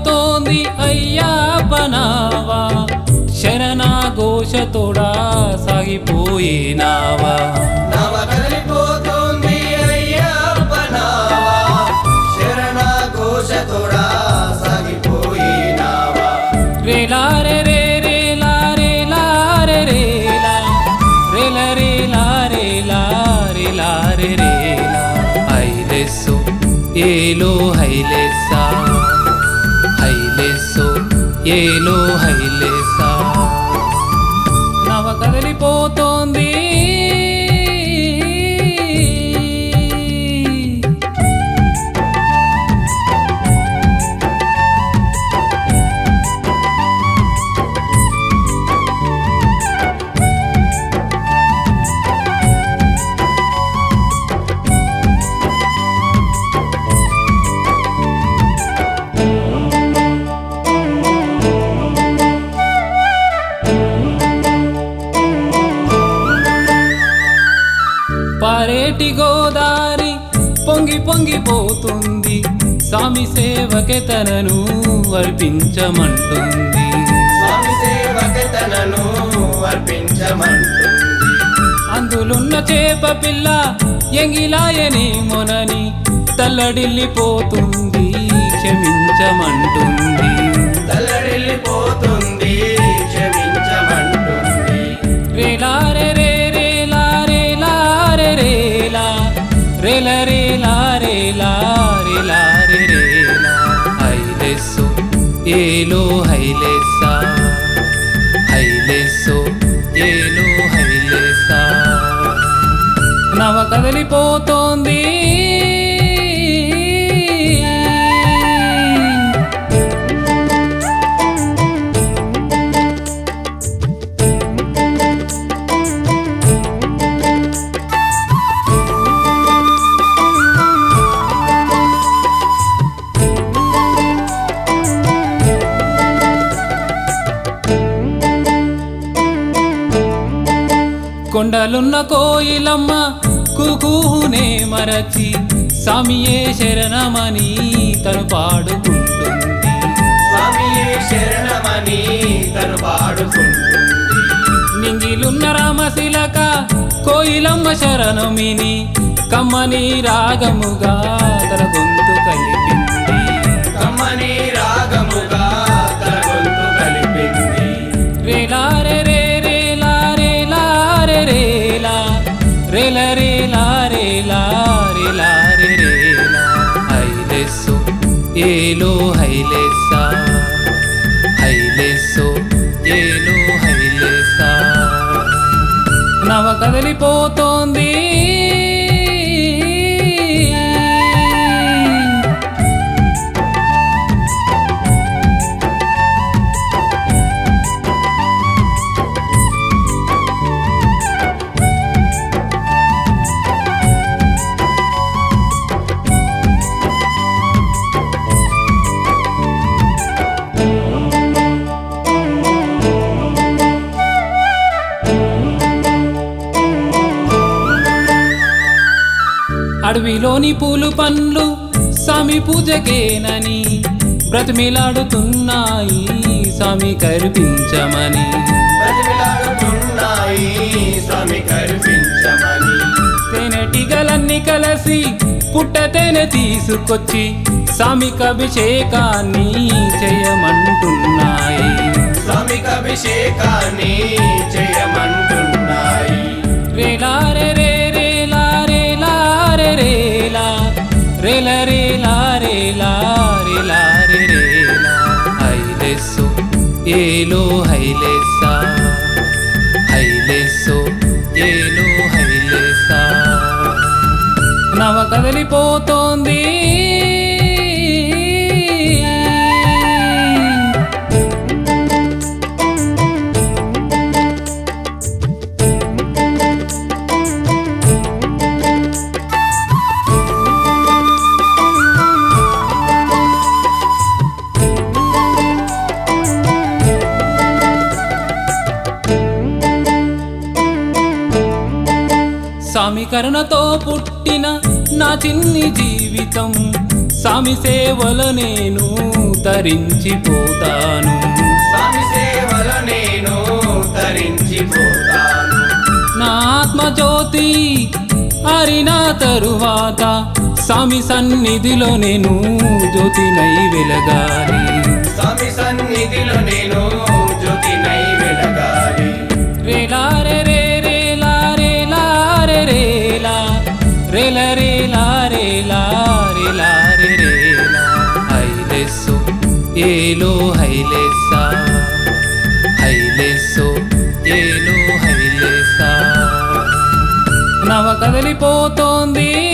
కదలిపోతోంది అయ్యప్ప నావా, శరణఘోషతోడా సాగిపోయినావా. నావ కదలిపోతోంది అయ్యప్ప నావా, శరణఘోషతోడా సాగిపోయినావా. రేలా రే రే రేలా రేలా రే రేలా రేల రేలా రేలా రేలా రే రేలా. హైలెస్సో ఏలో హైలెస్సా, హైలెస్సో ఏలో హైలెస్సా. నవ కదలిపోతోంది పారేటి గోదారి పొంగి పొంగిపోతుంది, స్వామి సేవకే తనను అర్పించమంటుంది. స్వామి సేవకే తనను అర్పించమంటుంది. అందులున్న చేప పిల్ల ఎంగిలాయనేమోనని తల్లడిల్లిపోతుంది, క్షమించమంటుంది. తల్లడిల్లిపోతుంది, క్షమించమంటుంది. రేలా రే రే రేలా రేలా రే రేలా రేల రేలా రేలా రేలా రే రేలా. హైలెస్సో ఏలో హైలెస్సా, హైలెస్సో ఏలో హైలెస్సా. నవ కదలిపోతోంది కొండలున్న కోయిలమ్మ కుకునే మరచి, స్వామియే శరణమని తను పాడుకుంటుంది. స్వామియే శరణమని తను పాడుకుంటుంది. నింగిలున్న రామశిలక కోయిలమ్మ శరణమిని, కమ్మని రాగముగా తన గొంతు కలిపింది. కమ్మని రాగముగా తన గొంతు కలిపింది. రేలా రే రే రేలా రేలా రే రేలా రేల రేలా రేలా రేలా రే రేలా. హైలెస్సో ఏలో హైలెస్సా, హైలెస్సో ఏలో హైలెస్సా. నవ కదలిపోతోంది అడవిలోని పూలు పండ్లు స్వామి పూజకేనని బ్రతిమిలాడుతున్నాయి, స్వామి కరిపించమని. బ్రతిమిలాడుతున్నాయి, స్వామి కరిపించమని. తేనెటీగలన్నీ కలిసి పుట్ట తేనె తీసుకొచ్చి స్వామికి అభిషేకాన్ని చేయమంటున్నాయి. స్వామికి అభిషేకాన్ని చేయమంటున్నాయి. రేలా రే రే రేలా రేలా రే రేలా రేల రేలా రేలా రేలా రే రేలా. హైలెస్సో ఏలో హైలెస్సా, హైలెస్సో ఏలో హైలెస్సా. నవ కదలిపోతోంది స్వామి కరుణతో పుట్టిన నా చిన్ని జీవితం స్వామి సేవలో నేను తరించిపోతాను. స్వామి సేవలో నేను తరించిపోతాను. నా ఆత్మజ్యోతి అరిన తరువాత స్వామి సన్నిధిలో నేను జ్యోతినై వెలగాలి. స్వామి సన్నిధిలో నేను జ్యోతినై వెలగాలి. రేలా రే రే రేలా రేలా రే రేలా రేలా రేలా రేలా రేలా రే రేలా హైలెస్సో ఏలో హైలెస్సా హైలెస్సో ఏలో హైలెస్సా నవ కదలిపోతోంది